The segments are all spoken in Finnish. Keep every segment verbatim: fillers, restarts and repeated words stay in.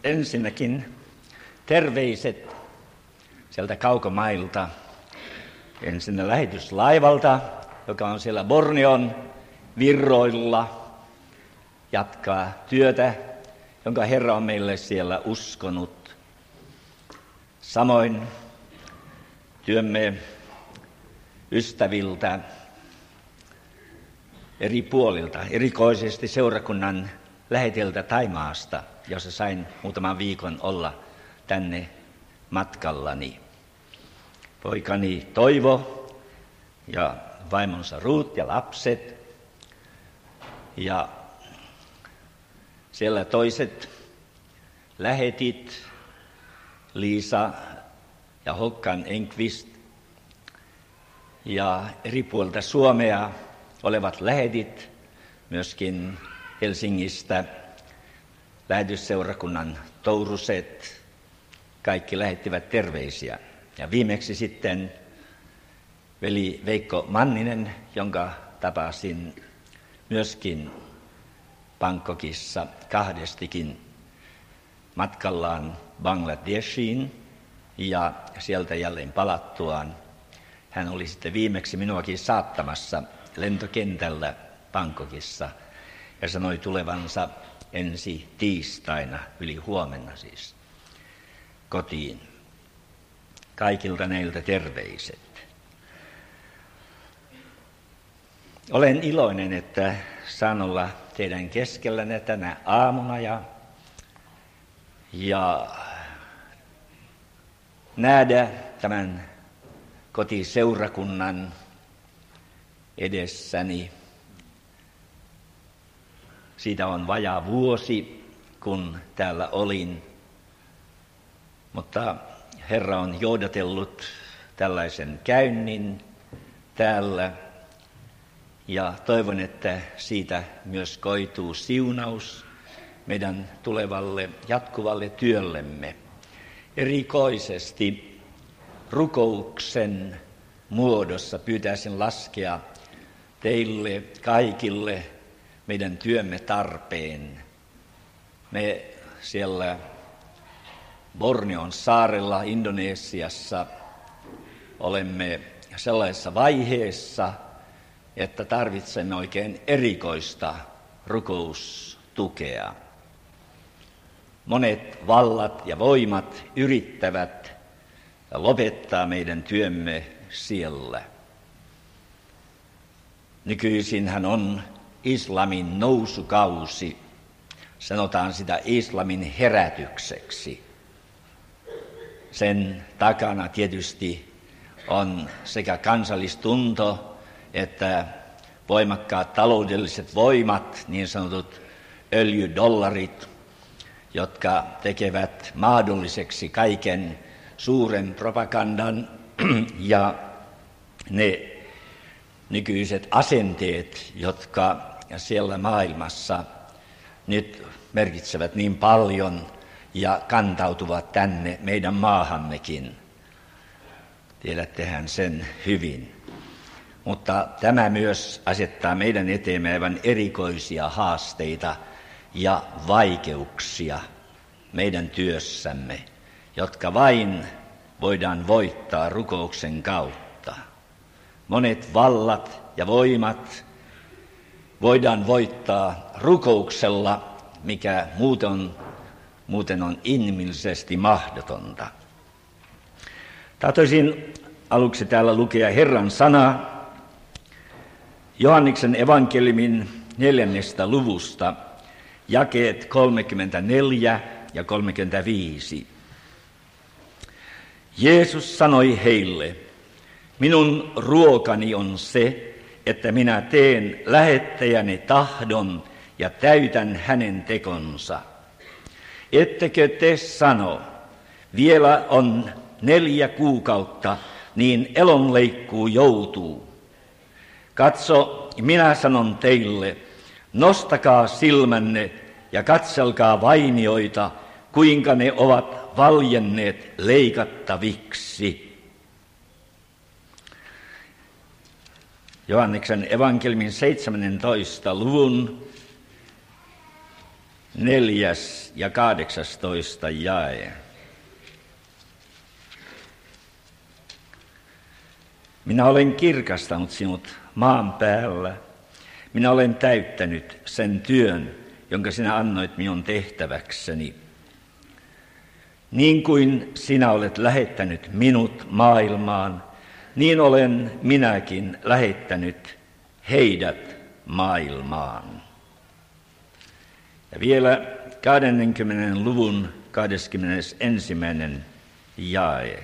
Ensinnäkin terveiset sieltä kaukomailta, ensin lähetyslaivalta, joka on siellä Borneon virroilla, jatkaa työtä, jonka Herra on meille siellä uskonut. Samoin työmme ystäviltä eri puolilta, erikoisesti seurakunnan lähetiltä Thaimaasta, jossa sain muutaman viikon olla tänne matkallani. Poikani Toivo ja vaimonsa Ruut ja lapset ja siellä toiset lähetit, Liisa ja Håkan Enqvist ja eri puolilta Suomea olevat lähetit, myöskin Helsingistä lähetysseurakunnan touruset, kaikki lähettivät terveisiä. Ja viimeksi sitten veli Veikko Manninen, jonka tapasin myöskin Bangkokissa kahdestikin matkallaan Bangladeshiin ja sieltä jälleen palattuaan. Hän oli sitten viimeksi minuakin saattamassa lentokentällä Bangkokissa ja sanoi tulevansa ensi tiistaina, yli huomenna siis, kotiin. Kaikilta näiltä terveiset. Olen iloinen, että saan olla teidän keskellänne tänä aamuna ja, ja nähdä tämän kotiseurakunnan edessäni. Siitä on vajaa vuosi, kun täällä olin, mutta Herra on johdatellut tällaisen käynnin täällä ja toivon, että siitä myös koituu siunaus meidän tulevalle jatkuvalle työllemme. Erikoisesti rukouksen muodossa pyytäisin laskea teille kaikille meidän työmme tarpeen. Me siellä Borneon saarella Indonesiassa olemme sellaisessa vaiheessa, että tarvitsemme oikein erikoista rukoustukea. Monet vallat ja voimat yrittävät lopettaa meidän työmme siellä. Nykyisinhän on islamin nousukausi, sanotaan sitä islamin herätykseksi. Sen takana tietysti on sekä kansallistunto että voimakkaat taloudelliset voimat, niin sanotut öljydollarit, jotka tekevät mahdolliseksi kaiken suuren propagandan ja ne nykyiset asenteet, jotka siellä maailmassa nyt merkitsevät niin paljon ja kantautuvat tänne meidän maahammekin. Tiedättehän sen hyvin. Mutta tämä myös asettaa meidän eteemme aivan erikoisia haasteita ja vaikeuksia meidän työssämme, jotka vain voidaan voittaa rukouksen kautta. Monet vallat ja voimat voidaan voittaa rukouksella, mikä muuten on, muuten on inhimillisesti mahdotonta. Tahtoisin aluksi täällä lukea Herran sanaa Johanneksen evankeliumin neljännestä luvusta, jakeet kolmekymmentäneljä ja kolmekymmentäviisi. Jeesus sanoi heille, minun ruokani on se, että minä teen lähettäjäni tahdon ja täytän hänen tekonsa. Ettekö te sano, vielä on neljä kuukautta, niin elonleikkuu joutuu. Katso, minä sanon teille, nostakaa silmänne ja katselkaa vainioita, kuinka ne ovat valjenneet leikattaviksi. Johanneksen evankeliumin seitsemännentoista luvun neljäs ja kahdeksastoista jae. Minä olen kirkastanut sinut maan päällä. Minä olen täyttänyt sen työn, jonka sinä annoit minun tehtäväkseni. Niin kuin sinä olet lähettänyt minut maailmaan, niin olen minäkin lähettänyt heidät maailmaan. Ja vielä kahdenkymmenen luvun kahdeskymmenesensimmäinen jae.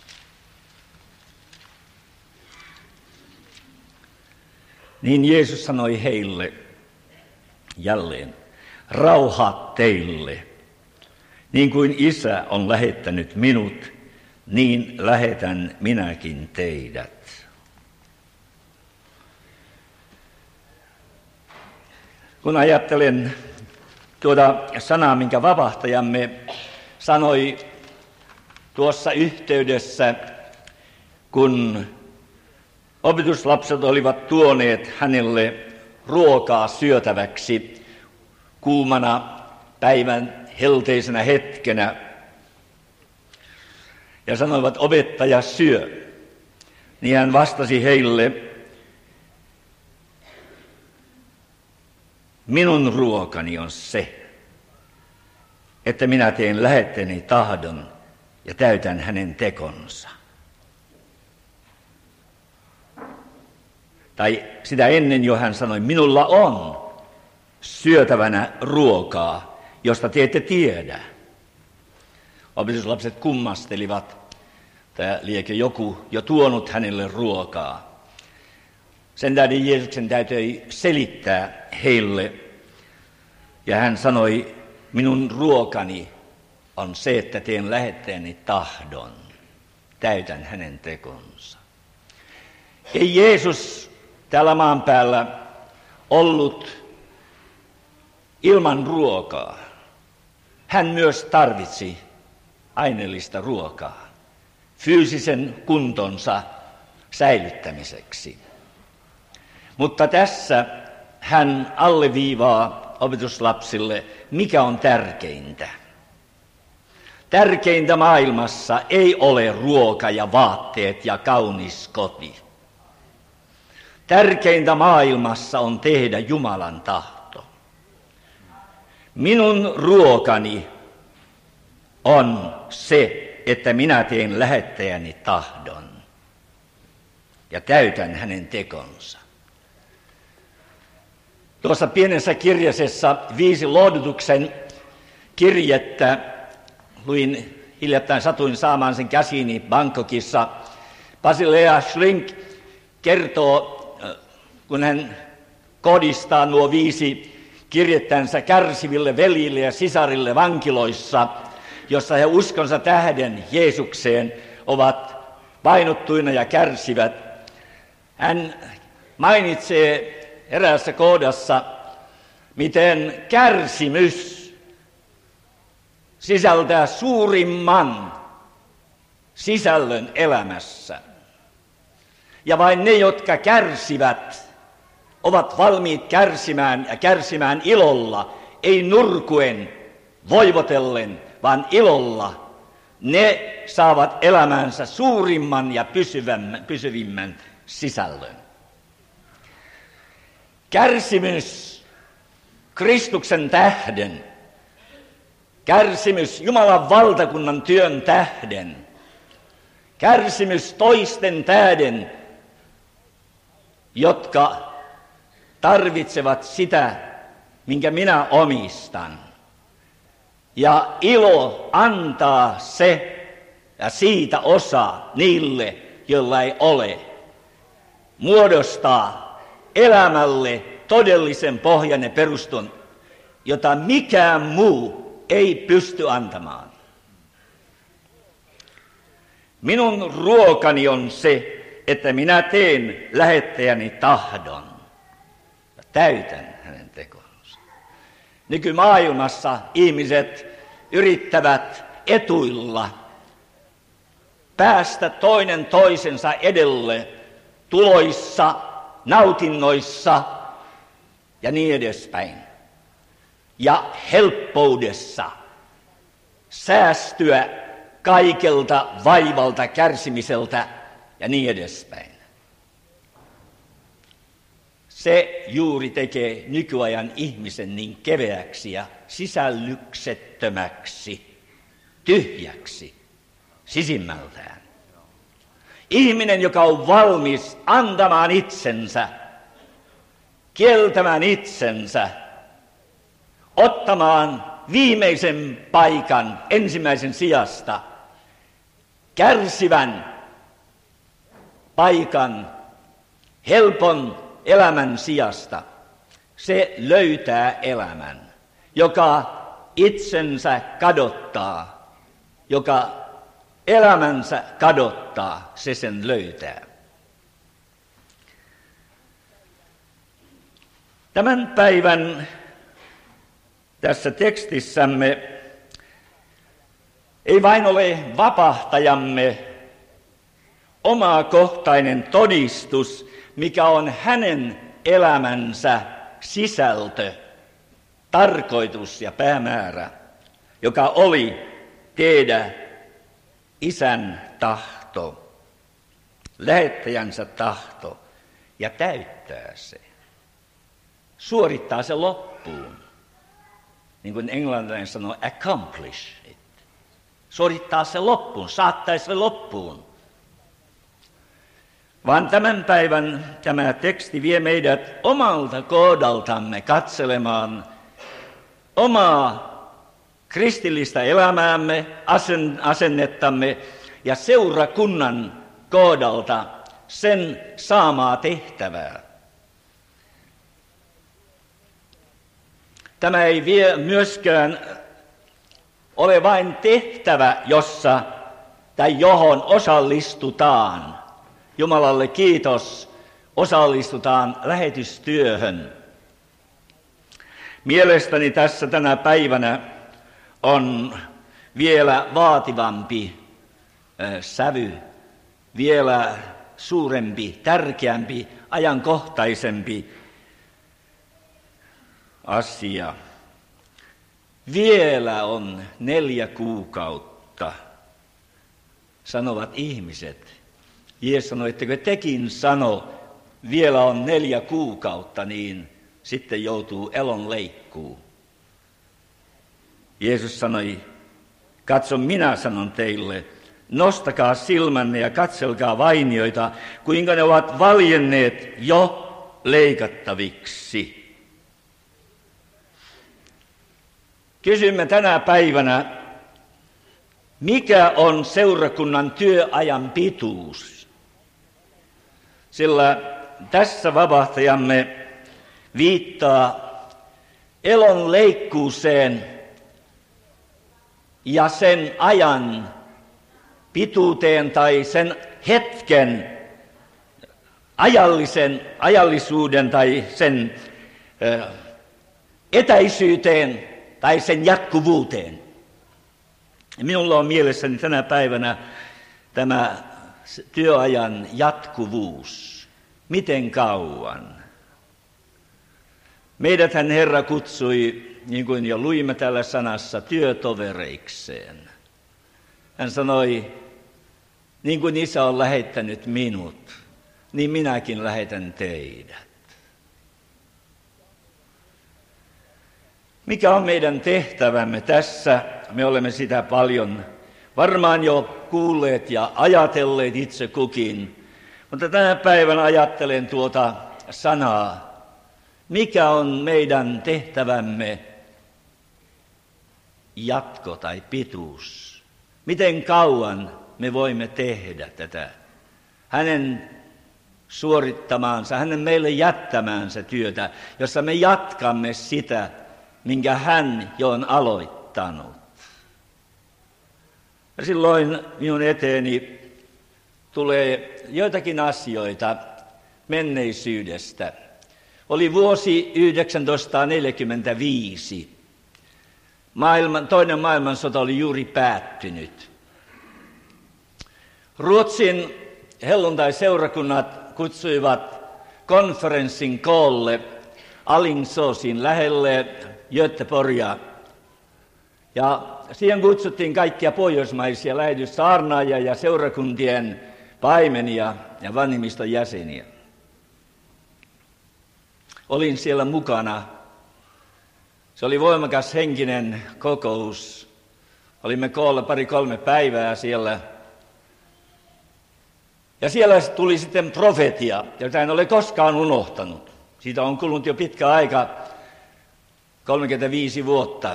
Niin Jeesus sanoi heille jälleen, rauha teille. Niin kuin Isä on lähettänyt minut, niin lähetän minäkin teidät. Kun ajattelen tuota sanaa, minkä vapahtajamme sanoi tuossa yhteydessä, kun opetuslapset olivat tuoneet hänelle ruokaa syötäväksi kuumana päivän helteisenä hetkenä ja sanoivat, opettaja syö, niin hän vastasi heille, minun ruokani on se, että minä teen lähettäni tahdon ja täytän hänen tekonsa. Tai sitä ennen jo hän sanoi, minulla on syötävänä ruokaa, josta te ette tiedä. Opetuslapset kummastelivat, että liekö joku jo tuonut hänelle ruokaa. Sen tähden Jeesuksen täytyi selittää heille. Ja hän sanoi, minun ruokani on se, että teen lähettäjäni tahdon, täytän hänen tekonsa. Ei Jeesus täällä maan päällä ollut ilman ruokaa. Hän myös tarvitsi aineellista ruokaa fyysisen kuntonsa säilyttämiseksi. Mutta tässä hän alleviivaa opetuslapsille, mikä on tärkeintä. Tärkeintä maailmassa ei ole ruoka ja vaatteet ja kaunis koti. Tärkeintä maailmassa on tehdä Jumalan tahto. Minun ruokani on se, että minä teen lähettäjäni tahdon ja täytän hänen tekonsa. Tuossa pienessä kirjasessa viisi lohdutuksen kirjettä luin hiljattain, satuin saamaan sen käsiini Bangkokissa. Basilea Shrink kertoo, kun hän kodistaa nuo viisi kirjettänsä kärsiville veljille ja sisarille vankiloissa, jossa he uskonsa tähden Jeesukseen ovat painottuina ja kärsivät. Hän mainitsee eräässä kohdassa, miten kärsimys sisältää suurimman sisällön elämässä. Ja vain ne, jotka kärsivät, ovat valmiit kärsimään ja kärsimään ilolla, ei nurkuen, voivotellen, vaan ilolla. Ne saavat elämänsä suurimman ja pysyvimmän sisällön. Kärsimys Kristuksen tähden, kärsimys Jumalan valtakunnan työn tähden, kärsimys toisten tähden, jotka tarvitsevat sitä, minkä minä omistan. Ja ilo antaa se ja siitä osa niille, joilla ei ole, muodostaa elämälle todellisen pohjan ja peruston, jota mikään muu ei pysty antamaan. Minun ruokani on se, että minä teen lähettäjäni tahdon ja täytän hänen tekonsa. Nykymaailmassa ihmiset yrittävät etuilla päästä toinen toisensa edelle tuloissa, nautinnoissa ja niin edespäin. ja helppoudessa säästyä kaikelta vaivalta, kärsimiseltä ja niin edespäin. Se juuri tekee nykyajan ihmisen niin keveäksi ja sisällyksettömäksi, tyhjäksi sisimmältään. Ihminen, joka on valmis antamaan itsensä, kieltämään itsensä, ottamaan viimeisen paikan ensimmäisen sijasta, kärsivän paikan, helpon elämän sijasta, se löytää elämän, joka itsensä kadottaa, joka elämänsä kadottaa, se sen löytää. Tämän päivän tässä tekstissämme ei vain ole vapahtajamme omakohtainen todistus, mikä on hänen elämänsä sisältö, tarkoitus ja päämäärä, joka oli tehdä Isän tahto, lähettäjänsä tahto ja täyttää se, suorittaa se loppuun. Niin kuin englantilainen sanoo, accomplish it. Suorittaa se loppuun, saattaa se loppuun. Vaan tämän päivän tämä teksti vie meidät omalta kohdaltamme katselemaan omaa kristillistä elämäämme, asennettamme ja seurakunnan kohdalta sen saamaa tehtävää. Tämä ei vie myöskään ole vain tehtävä, jossa tai johon osallistutaan. Jumalalle kiitos, osallistutaan lähetystyöhön. Mielestäni tässä tänä päivänä on vielä vaativampi sävy, vielä suurempi, tärkeämpi, ajankohtaisempi asia. Vielä on neljä kuukautta, sanovat ihmiset. Jeesus sanoi, että kun tekin sano, vielä on neljä kuukautta, niin sitten joutuu elon leikkuun. Jeesus sanoi, katso, minä sanon teille, nostakaa silmänne ja katselkaa vainioita, kuinka ne ovat valjenneet jo leikattaviksi. Kysymme tänä päivänä, mikä on seurakunnan työajan pituus? Sillä tässä vapahtajamme viittaa elon leikkuuseen ja sen ajan pituuteen tai sen hetken ajallisen ajallisuuden tai sen ö, etäisyyteen tai sen jatkuvuuteen. Minulla on mielessäni tänä päivänä tämä työajan jatkuvuus. Miten kauan? Meidäthän Herra kutsui, niin kuin jo luimme tällä sanassa, työtovereikseen. Hän sanoi, niin kuin Isä on lähettänyt minut, niin minäkin lähetän teidät. Mikä on meidän tehtävämme tässä? Me olemme sitä paljon varmaan jo kuulleet ja ajatelleet itse kukin. Mutta tänä päivänä ajattelen tuota sanaa. Mikä on meidän tehtävämme jatko tai pituus? Miten kauan me voimme tehdä tätä hänen suorittamaansa, hänen meille jättämäänsä työtä, jossa me jatkamme sitä, minkä hän jo on aloittanut. Ja silloin minun eteeni tulee joitakin asioita menneisyydestä. Oli vuosi yhdeksäntoistasataaneljäkymmentäviisi. Maailman, toinen maailmansota oli juuri päättynyt. Ruotsin helluntai-seurakunnat kutsuivat konferenssin koolle Alingsåsin lähelle Göteborgia. Ja siihen kutsuttiin kaikkia pohjoismaisia lähetyssaarnaajia ja seurakuntien paimenia ja vanhimmiston jäseniä. Olin siellä mukana. Se oli voimakas henkinen kokous. Olimme koolla pari-kolme päivää siellä. Ja siellä tuli sitten profetia, jota en ole koskaan unohtanut. Siitä on kulunut jo pitkä aika, kolmekymmentäviisi vuotta.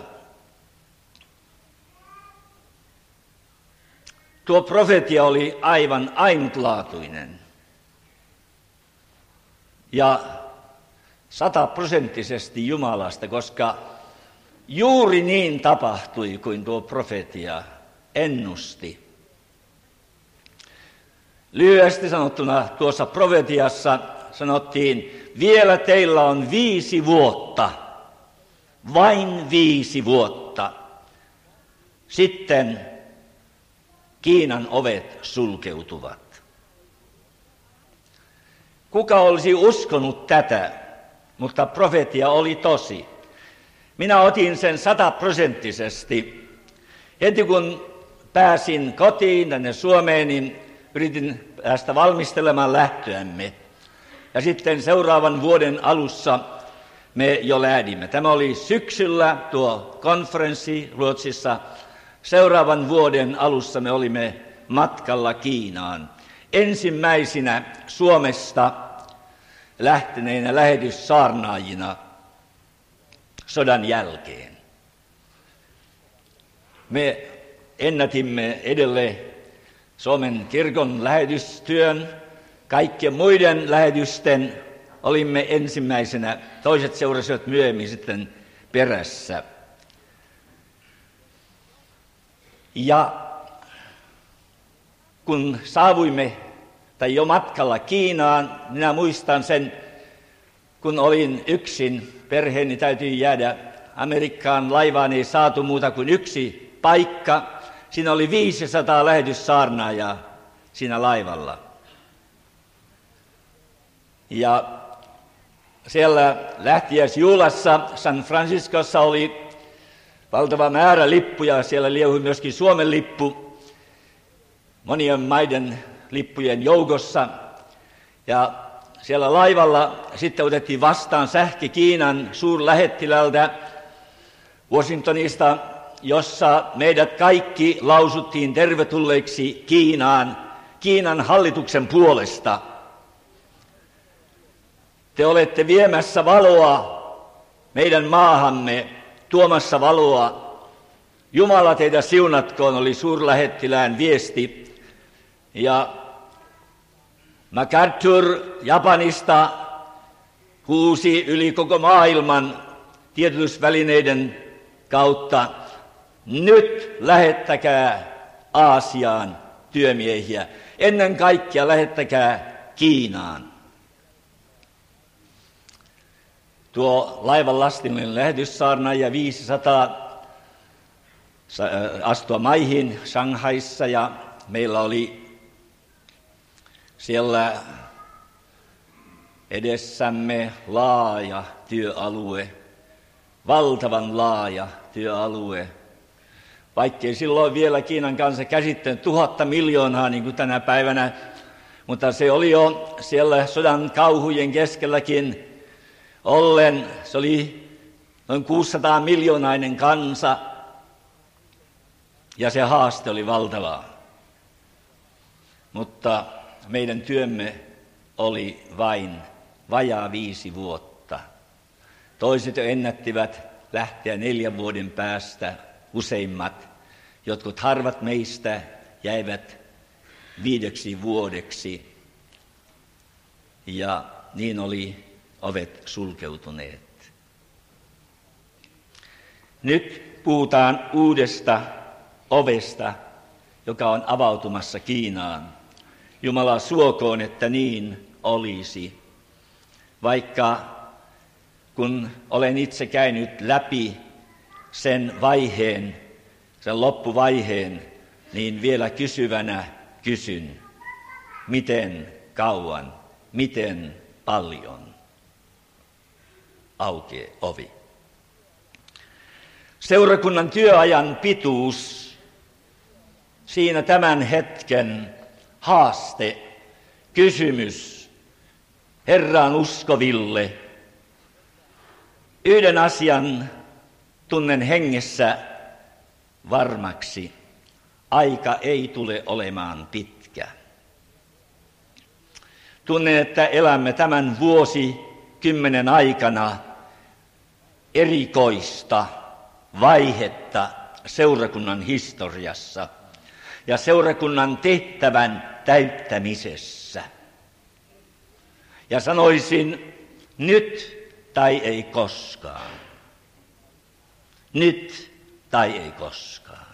Tuo profetia oli aivan ainutlaatuinen. Ja sataprosenttisesti Jumalasta, koska juuri niin tapahtui kuin tuo profetia ennusti. Lyhyesti sanottuna tuossa profetiassa sanottiin, vielä teillä on viisi vuotta, vain viisi vuotta. Sitten Kiinan ovet sulkeutuvat. Kuka olisi uskonut tätä, mutta profetia oli tosi. Minä otin sen sataprosenttisesti. Heti kun pääsin kotiin tänne Suomeen, niin yritin päästä valmistelemaan lähtöämme. Ja sitten seuraavan vuoden alussa me jo lähdimme. Tämä oli syksyllä tuo konferenssi Ruotsissa. Seuraavan vuoden alussa me olimme matkalla Kiinaan. Ensimmäisinä Suomesta lähteneinä lähetyssaarnaajina sodan jälkeen. Me ennätimme edelleen Suomen kirkon lähetystyön, kaikkien muiden lähetysten olimme ensimmäisenä, toiset seurasivat myöhemmin sitten perässä. Ja kun saavuimme, tai jo matkalla Kiinaan, minä muistan sen, kun olin yksin, perheeni täytyi jäädä Amerikkaan, laivaan ei saatu muuta kuin yksi paikka. Siinä oli viisisataa lähetyssaarnaajaa siinä laivalla. Ja siellä lähtiäisjuhlassa San Franciscossa oli valtava määrä lippuja, siellä liehui myöskin Suomen lippu monien maiden lippujen joukossa. Ja siellä laivalla sitten otettiin vastaan sähkö Kiinan suurlähettilältä Washingtonista, jossa meidät kaikki lausuttiin tervetulleiksi Kiinaan, Kiinan hallituksen puolesta. Te olette viemässä valoa meidän maahamme, tuomassa valoa. Jumala teitä siunatkoon, oli suurlähettilään viesti. Ja MacArthur Japanista huusi yli koko maailman tiedotusvälineiden kautta, nyt lähettäkää Aasiaan työmiehiä, ennen kaikkea lähettäkää Kiinaan. Tuo laivan lastillinen lähetyssaarnaaja viisisataa astua maihin Shanghaissa ja meillä oli siellä edessämme laaja työalue, valtavan laaja työalue. Vaikkei silloin vielä Kiinan kanssa käsittänyt tuhatta miljoonaa niin kuin tänä päivänä, mutta se oli jo siellä sodan kauhujen keskelläkin ollen, se oli noin kuusisataa miljoonainen kansa ja se haaste oli valtava. Mutta meidän työmme oli vain vajaa viisi vuotta. Toiset jo ennättivät lähteä neljän vuoden päästä, useimmat. Jotkut harvat meistä jäivät viideksi vuodeksi ja niin oli ovet sulkeutuneet. Nyt puhutaan uudesta ovesta, joka on avautumassa Kiinaan. Jumala suokoon, että niin olisi. Vaikka kun olen itse käynyt läpi sen vaiheen, sen loppuvaiheen, niin vielä kysyvänä kysyn, miten kauan, miten paljon aukeaa ovi. Seurakunnan työajan pituus, siinä tämän hetken haaste, kysymys Herraan uskoville. Yhden asian tunnen hengessä varmaksi. Aika ei tule olemaan pitkä. Tunnen, että elämme tämän vuosikymmenen aikana erikoista vaihetta seurakunnan historiassa ja seurakunnan tehtävän täyttämisessä. Ja sanoisin, nyt tai ei koskaan. Nyt tai ei koskaan.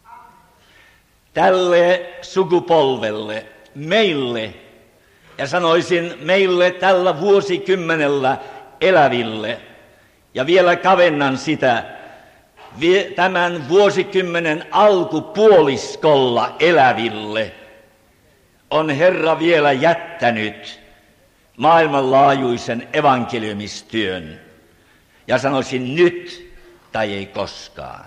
Tälle sukupolvelle, meille, ja sanoisin meille tällä vuosikymmenellä eläville, ja vielä kavennan sitä, tämän vuosikymmenen alkupuoliskolla eläville on Herra vielä jättänyt maailmanlaajuisen evankeliumistyön. Ja sanoisin nyt tai ei koskaan.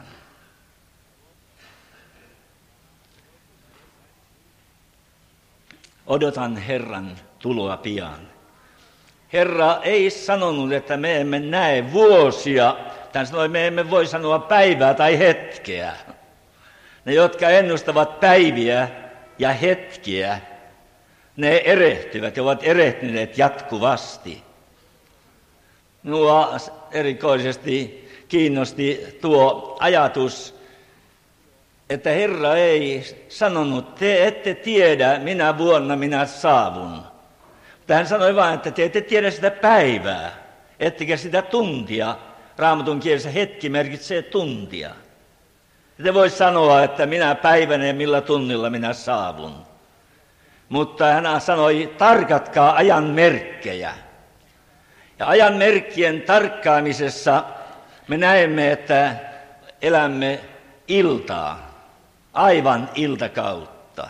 Odotan Herran tuloa pian. Herra ei sanonut, että me emme näe vuosia. Hän sanoi, me emme voi sanoa päivää tai hetkeä. Ne, jotka ennustavat päiviä ja hetkiä, ne erehtyvät ja ovat erehtyneet jatkuvasti. Minua erikoisesti kiinnosti tuo ajatus, että Herra ei sanonut, te ette tiedä, minä vuonna minä saavun. Mutta hän sanoi vain, että te ette tiedä sitä päivää, ettekä sitä tuntia. Raamatun kielessä hetki merkitsee tuntia. Te voi sanoa, että minä päivänä ja millä tunnilla minä saavun. Mutta hän sanoi, tarkatkaa ajan merkkejä. Ja ajan merkkien tarkkaamisessa me näemme, että elämme iltaa, aivan iltakautta.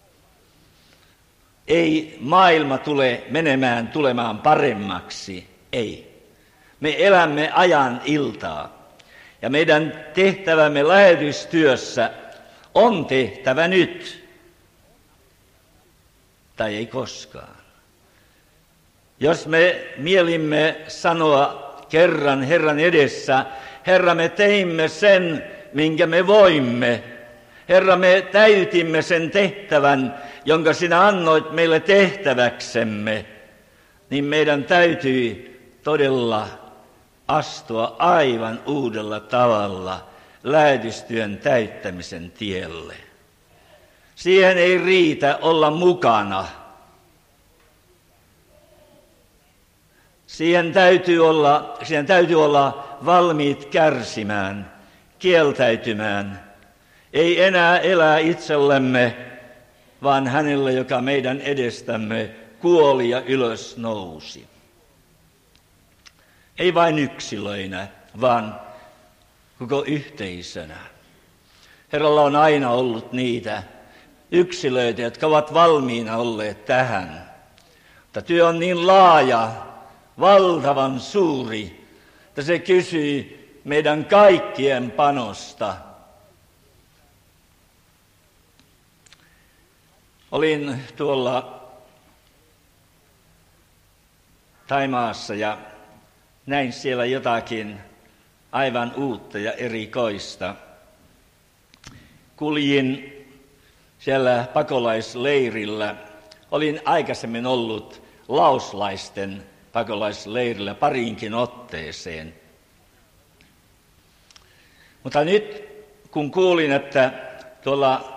Ei maailma tule menemään, tulemaan paremmaksi, ei. Me elämme ajan iltaa. Ja meidän tehtävämme lähetystyössä on tehtävä nyt. Tai ei koskaan. Jos me mielimme sanoa kerran Herran edessä, Herra, me teimme sen, minkä me voimme. Herra, me täytimme sen tehtävän, jonka sinä annoit meille tehtäväksemme, niin meidän täytyy todella astua aivan uudella tavalla lähetystyön täyttämisen tielle. Siihen ei riitä olla mukana. Siihen täytyy olla, siihen täytyy olla valmiit kärsimään, kieltäytymään. Ei enää elää itsellemme, vaan hänelle, joka meidän edestämme kuoli ja ylös nousi. Ei vain yksilöinä, vaan koko yhteisönä. Herralla on aina ollut niitä yksilöitä, jotka ovat valmiina olleet tähän. Mutta työ on niin laaja, valtavan suuri, että se kysyy meidän kaikkien panosta. Olin tuolla Thaimaassa ja näin siellä jotakin aivan uutta ja erikoista. Kuljin siellä pakolaisleirillä. Olin aikaisemmin ollut laoslaisten pakolaisleirillä pariinkin otteeseen. Mutta nyt kun kuulin, että tuolla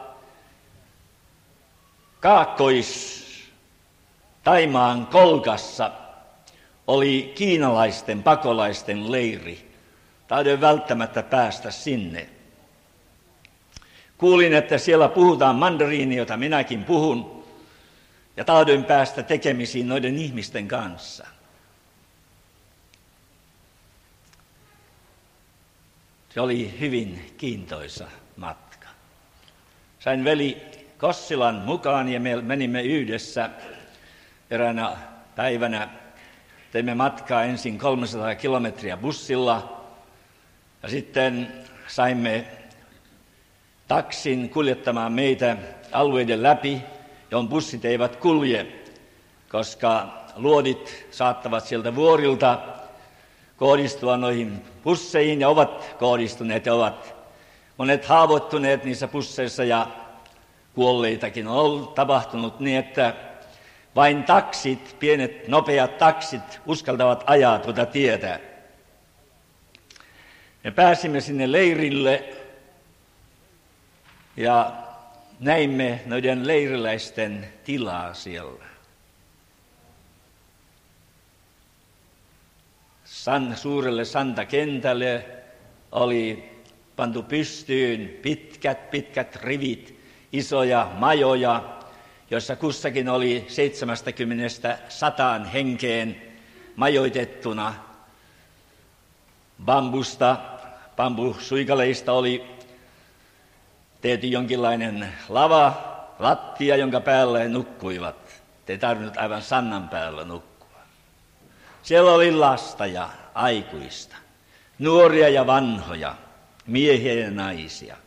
Kaakkois-Thaimaan kolkassa oli kiinalaisten pakolaisten leiri. Taidoin välttämättä päästä sinne. Kuulin, että siellä puhutaan mandariinia, jota minäkin puhun, ja taidoin päästä tekemisiin noiden ihmisten kanssa. Se oli hyvin kiintoisa matka. Sain veli Kossilan mukaan ja me menimme yhdessä eräänä päivänä. Teimme matkaa ensin kolmesataa kilometriä bussilla ja sitten saimme taksin kuljettamaan meitä alueiden läpi, johon bussit eivät kulje, koska luodit saattavat sieltä vuorilta kohdistua noihin busseihin ja ovat kohdistuneet ja ovat monet haavoittuneet niissä busseissa ja kuolleitakin on ollut tapahtunut niin, että vain taksit, pienet nopeat taksit uskaltavat ajaa tuota tietä. Me pääsimme sinne leirille ja näimme noiden leiriläisten tilaa siellä. San, suurelle santakentälle oli pantu pystyyn pitkät, pitkät rivit, isoja majoja, joissa kussakin oli seitsemästäkymmenestä sataan henkeen majoitettuna. Bambusta, bambusuikaleista oli tehty jonkinlainen lava, lattia, jonka päällä he nukkuivat. Ei tarvinnut aivan sannan päällä nukkua. Siellä oli lasta ja aikuista, nuoria ja vanhoja, miehiä ja naisia.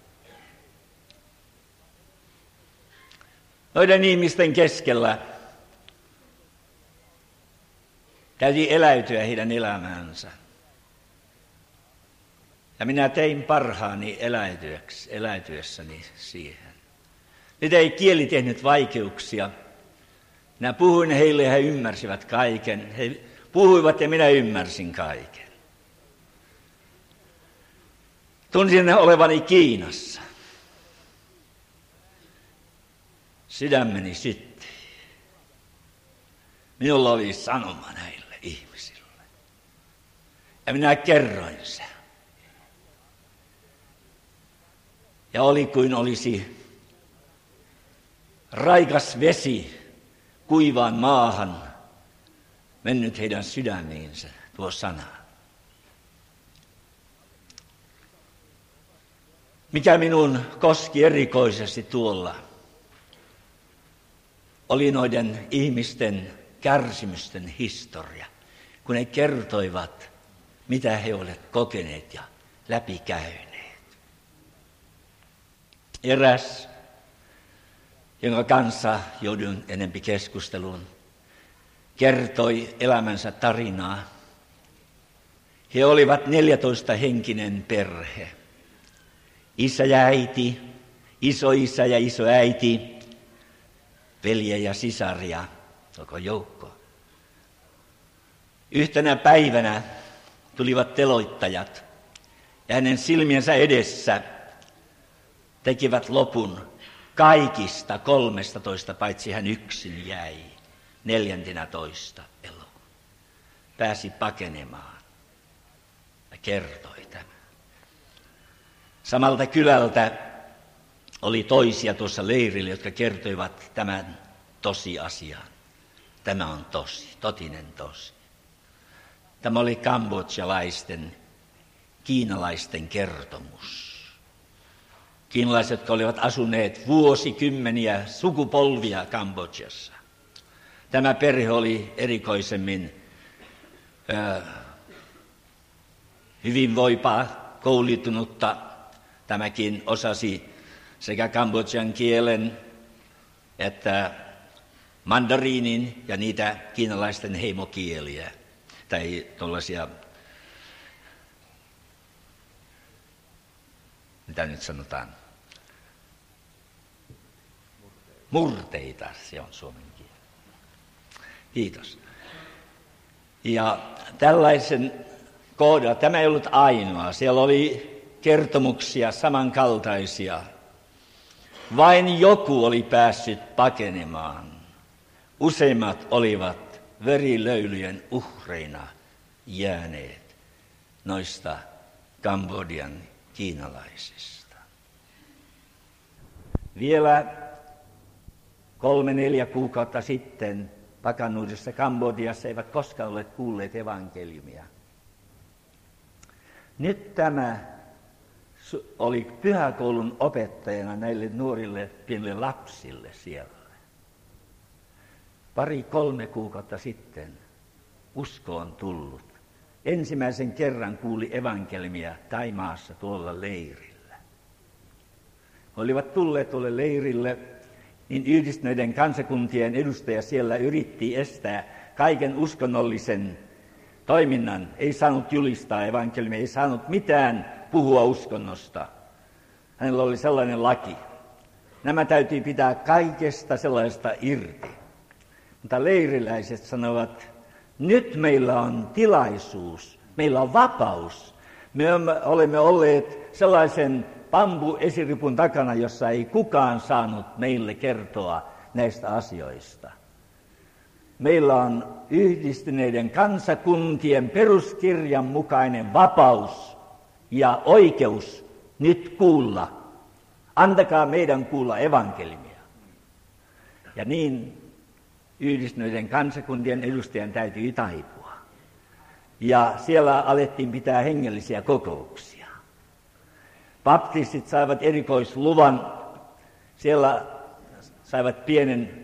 Noiden ihmisten keskellä täytyy eläytyä heidän elämäänsä. Ja minä tein parhaani eläytyessäni siihen. Nyt ei kieli tehnyt vaikeuksia. Minä puhuin heille ja he ymmärsivät kaiken. He puhuivat ja minä ymmärsin kaiken. Tunsin olevani Kiinassa. Sydämeni syttyi. Minulla oli sanoma näille ihmisille. Ja minä kerroin sen. Ja oli kuin olisi raikas vesi kuivaan maahan mennyt heidän sydämiinsä tuo sana. Mikä minun koski erikoisesti tuolla, oli noiden ihmisten kärsimysten historia, kun he kertoivat, mitä he olivat kokeneet ja läpikäyneet. Eräs, jonka kanssa joudun enempi keskusteluun, kertoi elämänsä tarinaa. He olivat neljätoista henkinen perhe. Isä ja äiti, isoisä ja isoäiti, velje ja sisaria, koko joukko. Yhtenä päivänä tulivat teloittajat ja hänen silmiensä edessä tekivät lopun kaikista kolmesta toista, paitsi hän yksin jäi neljäntenä toista eloon. Pääsi pakenemaan ja kertoi tämän. Samalta kylältä oli toisia tuossa leirillä, jotka kertoivat tämän tosiasian. Tämä on tosi, totinen tosi. Tämä oli kambodžalaisten, kiinalaisten kertomus. Kiinalaiset, jotka olivat asuneet vuosikymmeniä, sukupolvia Kambodžassa. Tämä perhe oli erikoisemmin äh, hyvinvoipaa, koulutunutta. Tämäkin osasi sekä kambodžan kielen että mandariinin ja niitä kiinalaisten heimokieliä. Tai tuollaisia, mitä nyt sanotaan, murteita, se on suomen kieli. Kiitos. Ja tällaisen kohdalla, tämä ei ollut ainoa, siellä oli kertomuksia samankaltaisia. Vain joku oli päässyt pakenemaan. Useimmat olivat verilöylyjen uhreina jääneet noista Kambodjan kiinalaisista. Vielä kolme neljä kuukautta sitten pakannuudessa Kambodjassa eivät koskaan ole kuulleet evankeliumia. Nyt tämä oli pyhäkoulun opettajana näille nuorille pienille lapsille siellä. Pari kolme kuukautta sitten usko on tullut ensimmäisen kerran kuuli evankeliumia Thaimaassa tuolla leirillä. He olivat tulleet tuolle leirille, niin Yhdistyneiden kansakuntien edustaja siellä yritti estää kaiken uskonnollisen toiminnan. Ei saanut julistaa evankeliumia, ei saanut mitään puhua uskonnosta. Hänellä oli sellainen laki. Nämä täytyy pitää kaikesta sellaista irti. Mutta leiriläiset sanovat, nyt meillä on tilaisuus, meillä on vapaus. Me olemme olleet sellaisen bambu-esiripun takana, jossa ei kukaan saanut meille kertoa näistä asioista. Meillä on Yhdistyneiden kansakuntien peruskirjan mukainen vapaus ja oikeus nyt kuulla. Antakaa meidän kuulla evankeliumia. Ja niin Yhdistyneiden kansakuntien edustajan täytyi taipua. Ja siellä alettiin pitää hengellisiä kokouksia. Baptistit saivat erikoisluvan. Siellä saivat pienen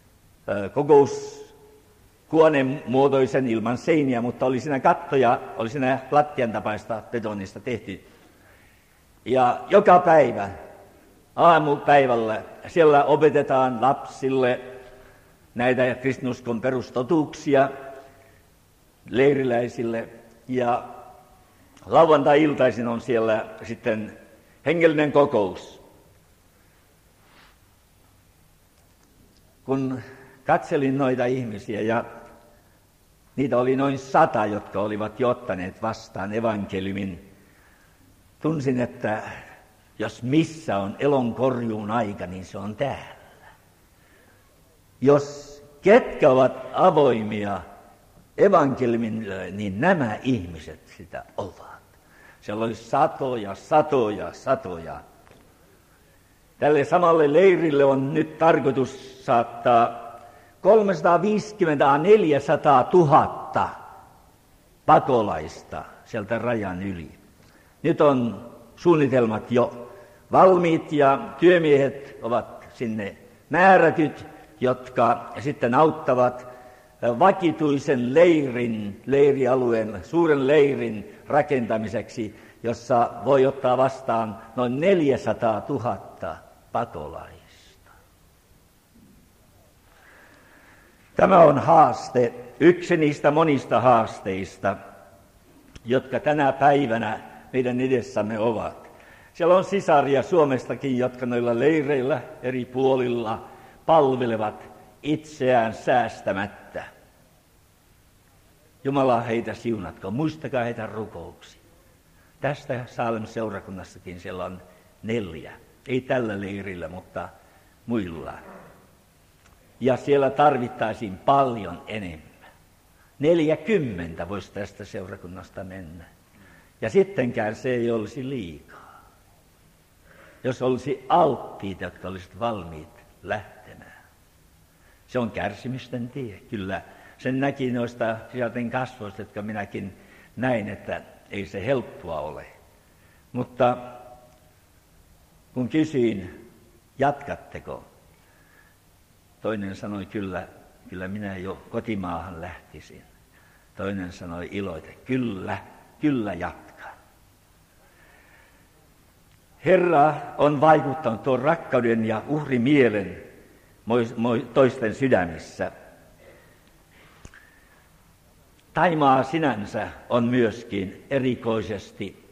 kokoushuoneen muotoisen ilman seiniä, mutta oli siinä kattoja, oli siinä lattian tapaista betonista tehty. Ja joka päivä, aamupäivällä, siellä opetetaan lapsille näitä kristinuskon perustotuuksia leiriläisille. Ja lauantai-iltaisin on siellä sitten hengellinen kokous. Kun katselin noita ihmisiä, ja niitä oli noin sata, jotka olivat jo ottaneet vastaan evankeliumin, tunsin, että jos missä on elonkorjuun aika, niin se on täällä. Jos ketkä ovat avoimia evankeliumille, niin nämä ihmiset sitä ovat. Siellä oli satoja, satoja, satoja. Tälle samalle leirille on nyt tarkoitus saattaa kolmesataaviisikymmentä neljäsataa tuhatta pakolaista sieltä rajan yli. Nyt on suunnitelmat jo valmiit ja työmiehet ovat sinne määrätyt, jotka sitten auttavat vakituisen leirin, leirialueen, suuren leirin rakentamiseksi, jossa voi ottaa vastaan noin neljäsataa tuhatta pakolaista. Tämä on haaste, yksi niistä monista haasteista, jotka tänä päivänä meidän edessämme ovat. Siellä on sisaria Suomestakin, jotka noilla leireillä eri puolilla palvelevat itseään säästämättä. Jumala heitä siunatko, muistakaa heitä rukouksiin. Tästä Saalem-seurakunnassakin siellä on neljä, ei tällä leirillä, mutta muilla. Ja siellä tarvittaisiin paljon enemmän. Neljäkymmentä voisi tästä seurakunnasta mennä. Ja sittenkään se ei olisi liikaa. Jos olisi alttiit, jotka olisivat valmiit lähtemään. Se on kärsimysten tie, kyllä. Sen näki noista sisälten kasvoista, jotka minäkin näin, että ei se helppoa ole. Mutta kun kysyin, jatkatteko? Toinen sanoi, kyllä, kyllä minä jo kotimaahan lähtisin. Toinen sanoi iloite, kyllä, kyllä jatkan. Herra on vaikuttanut tuon rakkauden ja uhrimielen toisten sydämissä. Thaimaa sinänsä on myöskin erikoisesti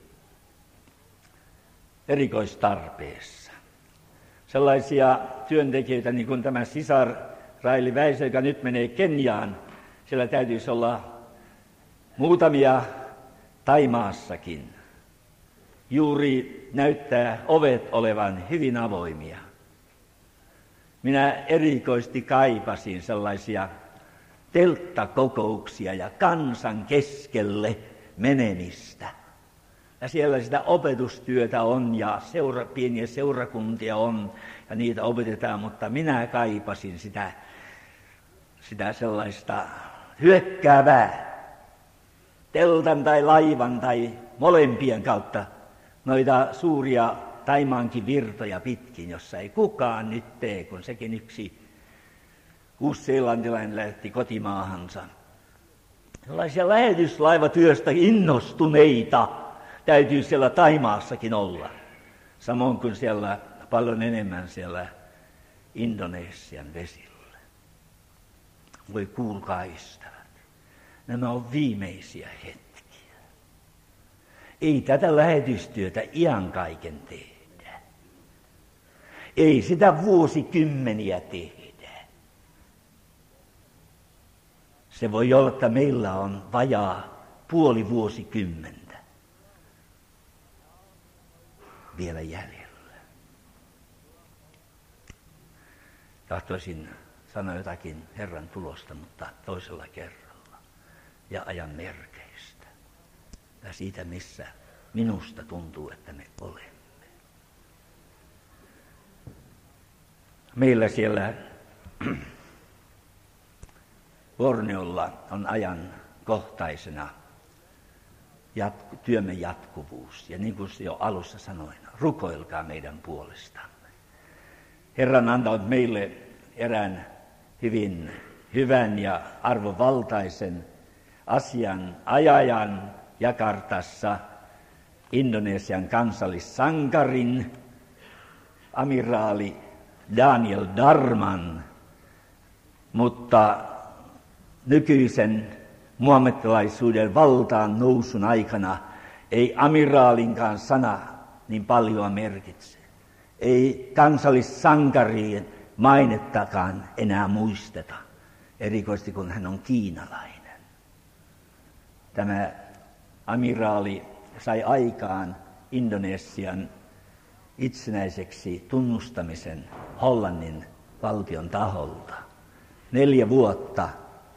erikoistarpeessa. Sellaisia työntekijöitä, niin kuin tämä sisar Raili Väisö, joka nyt menee Keniaan, siellä täytyisi olla muutamia Thaimaassakin. Juuri näyttää ovet olevan hyvin avoimia. Minä erikoisesti kaipasin sellaisia telttakokouksia ja kansan keskelle menemistä. Ja siellä sitä opetustyötä on ja seura, pieniä seurakuntia on ja niitä opetetaan, mutta minä kaipasin sitä, sitä sellaista hyökkäävää teltan tai laivan tai molempien kautta noita suuria Thaimaankin virtoja pitkin, jossa ei kukaan nyt tee, kun sekin yksi uusseelantilainen lähti kotimaahansa. Sellaisia lähetyslaivatyöstä innostuneita täytyy siellä Taimaassakin olla. Samoin kuin siellä paljon enemmän siellä Indonesian vesillä. Voi kuulkaa ystävät, nämä on viimeisiä hetkiä. Ei tätä lähetystyötä iän kaiken tehdä. Ei sitä vuosikymmeniä tehdä. Se voi olla, että meillä on vajaa puoli vuosikymmentä vielä jäljellä. Tahtoisin sanoa jotakin Herran tulosta, mutta toisella kerralla. Ja ajan merkeistä. Ja siitä, missä minusta tuntuu, että me olemme. Meillä siellä Borneolla on ajan kohtaisena jatku, työmme jatkuvuus. Ja niin kuin jo alussa sanoin, rukoilkaa meidän puolestamme. Herra on antanut meille erään hyvin hyvän ja arvovaltaisen asian ajajan Jakartassa, Indonesian kansallissankarin, amiraali Daniel Darman, mutta nykyisen muhammettalaisuuden valtaan nousun aikana ei amiraalinkaan sana niin paljon merkitse. Ei kansallissankarien mainettakaan enää muisteta, erikoisesti kun hän on kiinalainen. Tämä amiraali sai aikaan Indonesian itsenäiseksi tunnustamisen Hollannin valtion taholta. Neljä vuotta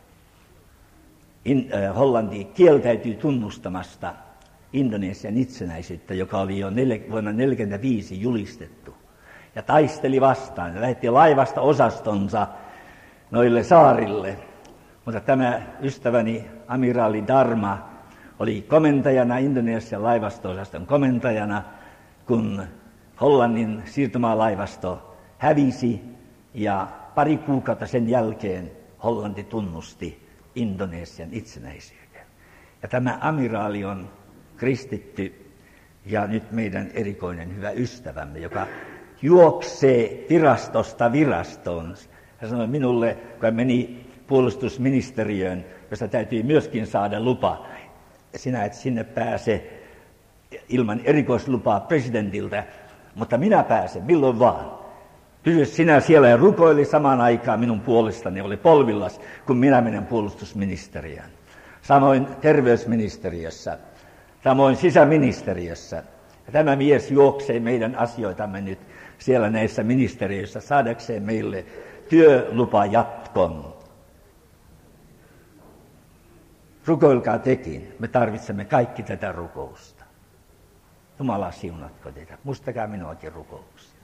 In, äh, Hollanti kieltäytyi tunnustamasta Indonesian itsenäisyyttä, joka oli jo nel, vuonna tuhatyhdeksänsataaneljäkymmentäviisi julistettu. Ja taisteli vastaan ja lähetti laivasta osastonsa noille saarille. Mutta tämä ystäväni amiraali Darma oli komentajana, Indonesian laivasto-osaston komentajana, kun Hollannin siirtomaalaivasto hävisi ja pari kuukautta sen jälkeen Hollanti tunnusti Indonesian itsenäisyyden. Ja tämä amiraali on kristitty ja nyt meidän erikoinen hyvä ystävämme, joka juoksee virastosta virastoon. Hän sanoi minulle, kun hän meni puolustusministeriöön, josta täytyy myöskin saada lupa. Sinä et sinne pääse ilman erikoislupaa presidentiltä, mutta minä pääsen milloin vaan. Pysy sinä siellä ja rukoili samaan aikaan minun puolestani, oli polvillas, kun minä menen puolustusministeriöön. Samoin terveysministeriössä, samoin sisäministeriössä. Ja tämä mies juoksee meidän asioitamme nyt siellä näissä ministeriöissä saadakseen meille työlupajatkon. Rukoilkaa tekin, me tarvitsemme kaikki tätä rukousta. Jumala siunatko teitä, muistakaa minuakin rukouksessa.